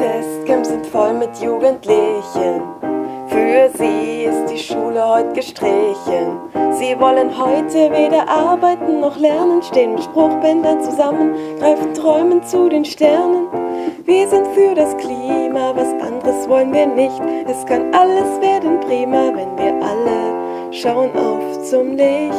Testcamps sind voll mit Jugendlichen. Für sie ist die Schule heute gestrichen. Sie wollen heute weder arbeiten noch lernen, stehen mit Spruchbändern zusammen, greifen träumend zu den Sternen. Wir sind für das Klima, was anderes wollen wir nicht. Es kann alles werden prima, wenn wir alle schauen auf zum Licht.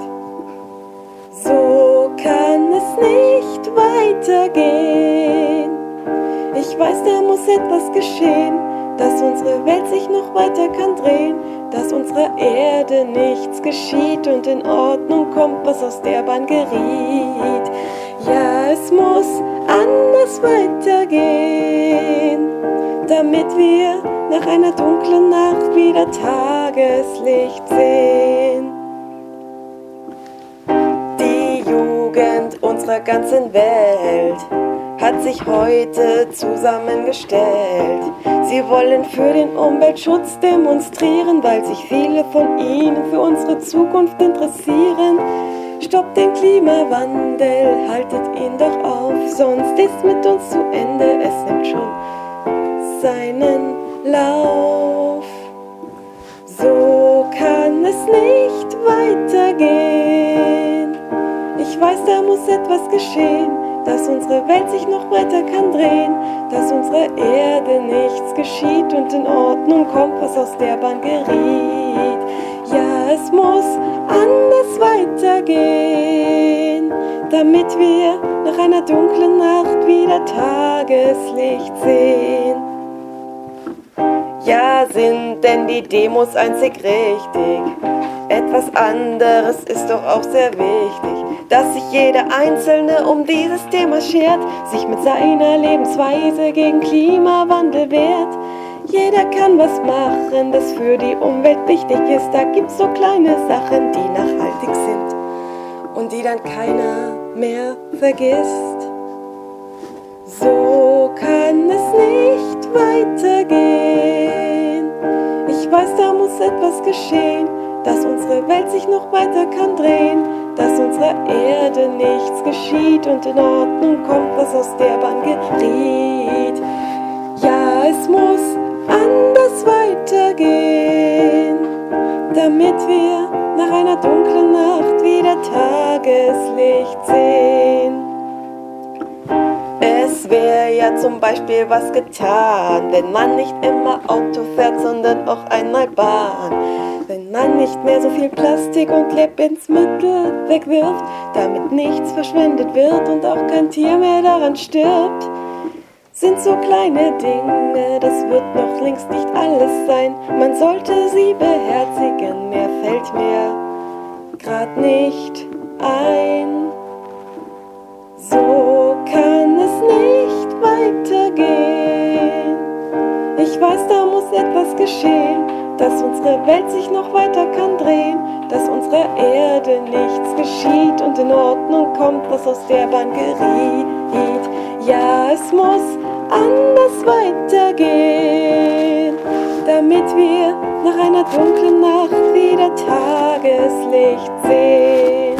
So kann es nicht weitergehen. Ich weiß, da muss etwas geschehen, dass unsere Welt sich noch weiter kann drehen, dass unserer Erde nichts geschieht und in Ordnung kommt, was aus der Bahn geriet. Ja, es muss anders weitergehen, damit wir nach einer dunklen Nacht wieder Tageslicht sehen. Die Jugend unserer ganzen Welt hat sich heute zusammengestellt. Sie wollen für den Umweltschutz demonstrieren, weil sich viele von ihnen für unsere Zukunft interessieren. Stoppt den Klimawandel, haltet ihn doch auf, sonst ist mit uns zu Ende, es nimmt schon seinen Lauf. So kann es nicht weitergehen. Ich weiß, da muss etwas geschehen, dass unsere Welt sich noch weiter kann drehen, dass unserer Erde nichts geschieht und in Ordnung kommt, was aus der Bahn geriet. Ja, es muss anders weitergehen, damit wir nach einer dunklen Nacht wieder Tageslicht sehen. Ja, sind denn die Demos einzig richtig? Etwas anderes ist doch auch sehr wichtig, dass sich jeder Einzelne um dieses Thema schert, sich mit seiner Lebensweise gegen Klimawandel wehrt. Jeder kann was machen, das für die Umwelt wichtig ist. Da gibt's so kleine Sachen, die nachhaltig sind und die dann keiner mehr vergisst. So kann es nicht weitergehen. Ich weiß, da muss etwas geschehen, dass unsere Welt sich noch weiter kann drehen, dass unserer Erde nichts geschieht und in Ordnung kommt, was aus der Bahn geriet. Ja, es muss anders weitergehen, damit wir nach einer dunklen Nacht wieder Tageslicht sehen. Es wäre ja zum Beispiel was getan, wenn man nicht immer Auto fährt, sondern auch einmal Bahn. Wenn man nicht mehr so viel Plastik und Lebensmittel wegwirft, damit nichts verschwendet wird und auch kein Tier mehr daran stirbt. Sind so kleine Dinge, das wird noch längst nicht alles sein. Man sollte sie beherzigen, mehr fällt mir grad nicht ein. So kann es nicht weitergehen. Ich weiß, da muss etwas geschehen, dass unsere Welt sich noch weiter kann drehen, dass unserer Erde nichts geschieht und in Ordnung kommt, was aus der Bahn geriet. Ja, es muss anders weitergehen, damit wir nach einer dunklen Nacht wieder Tageslicht sehen.